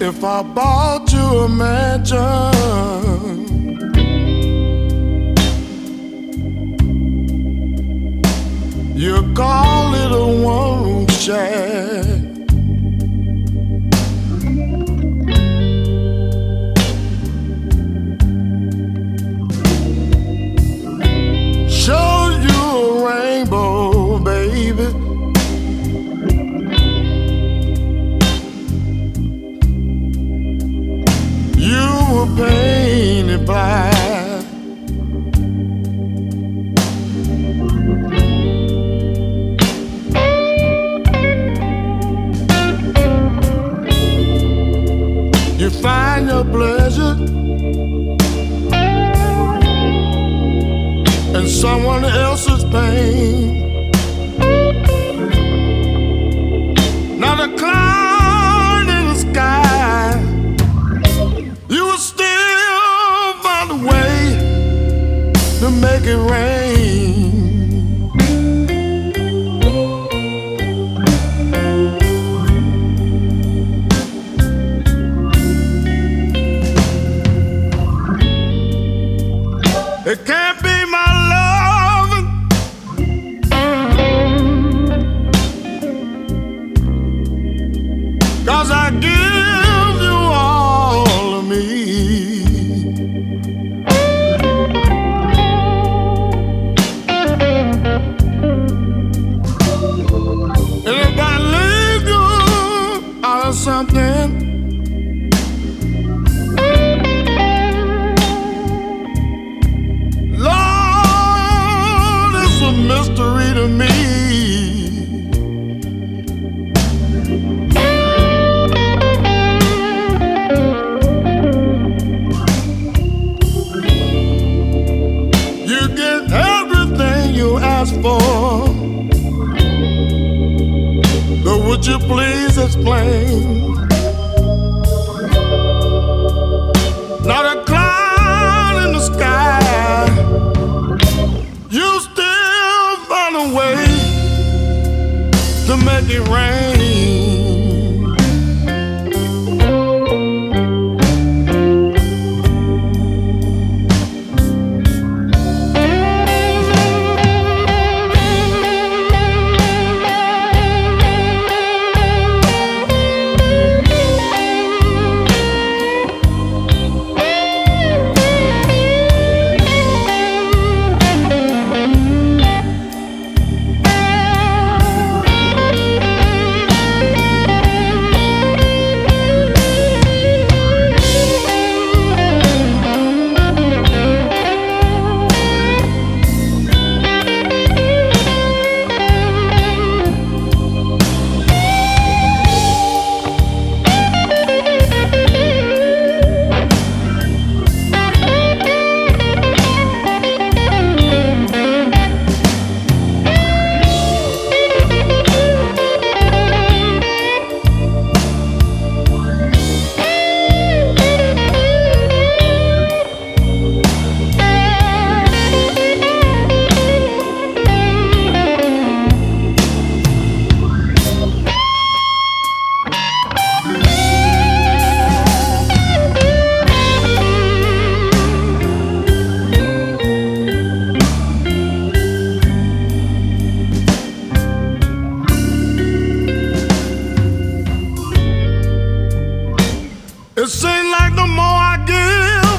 If I bought you a mansion, you call it a one-room shack. Show you a rainbow, baby. You were painted black. You find your pleasure in someone else's pain. Not a cloud in the sky, you will still find a way to make it rain. It can't be my love, 'cause I give you all of me. And if I leave you out of something, Lord, it's a mystery to me. You get everything you ask for, but would you please explain? Not a cloud in the sky, you still find a way to make it rain. It seems like the more I give,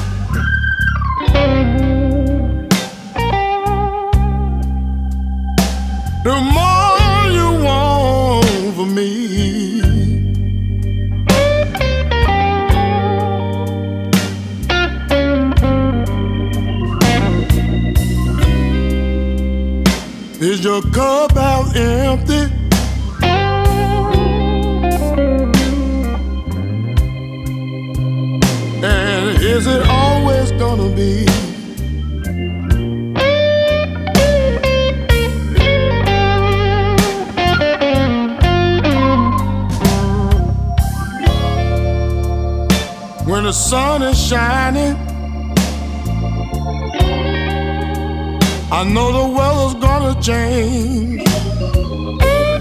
the more you want for me. Is your cup half empty? And is it always gonna be? When the sun is shining, I know the weather's gonna change.